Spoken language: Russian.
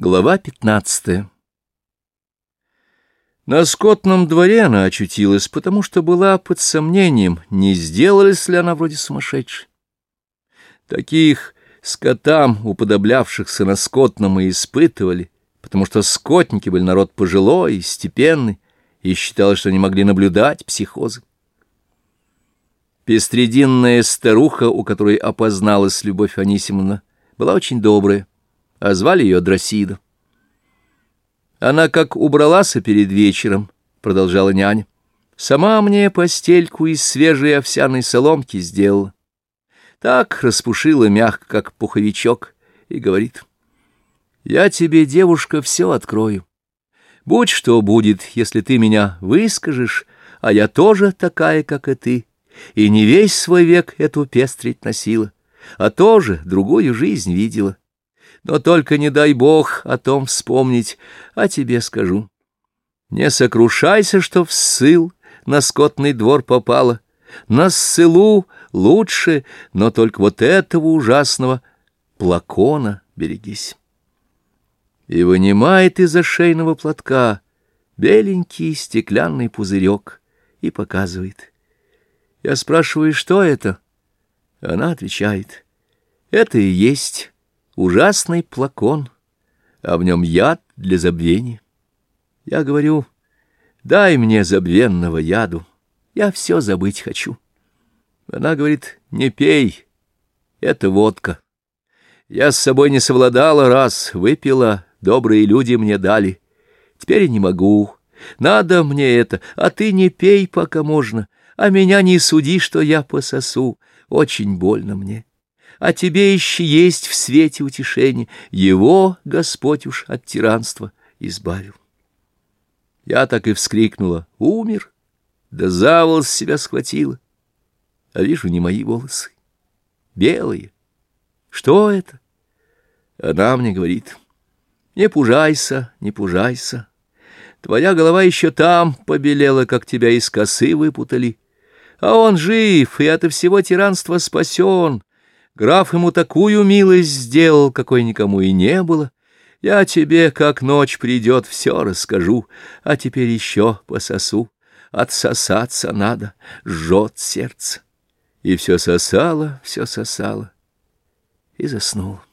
Глава 15. На скотном дворе она очутилась, потому что была под сомнением, не сделалась ли она вроде сумасшедшей. Таких скотам, уподоблявшихся на скотном, и испытывали, потому что скотники были народ пожилой и степенный, и считалось, что они могли наблюдать психозы. Пестрединная старуха, у которой опозналась Любовь Анисимовна, была очень добрая, а звали ее Дросида. Она как убралась перед вечером, продолжала няня, сама мне постельку из свежей овсяной соломки сделала. Так распушила мягко, как пуховичок, и говорит: «Я тебе, девушка, все открою. Будь что будет, если ты меня выскажешь, а я тоже такая, как и ты, и не весь свой век эту пестрить носила, а тоже другую жизнь видела. Но только не дай Бог о том вспомнить, а тебе скажу. Не сокрушайся, что в ссыл на скотный двор попала. На ссылу лучше, но только вот этого ужасного плакона берегись». И вынимает из-за шейного платка беленький стеклянный пузырек и показывает. Я спрашиваю, что это? Она отвечает: это и есть ужасный плакон, а в нем яд для забвения. Я говорю: дай мне забвенного яду, я все забыть хочу. Она говорит: не пей, это водка. Я с собой не совладала раз, выпила, добрые люди мне дали. Теперь не могу, надо мне это, а ты не пей, пока можно, а меня не суди, что я пососу, очень больно мне. А тебе еще есть в свете утешение, его Господь уж от тиранства избавил. Я так и вскрикнула: умер, да за волос себя схватила. А вижу, не мои волосы, белые. Что это? Она мне говорит: не пужайся, не пужайся. Твоя голова еще там побелела, как тебя из косы выпутали. А он жив и от всего тиранства спасен. Граф ему такую милость сделал, какой никому и не было. Я тебе, как ночь придет, все расскажу, а теперь еще пососу. Отсосаться надо, жжет сердце. И все сосала и заснула.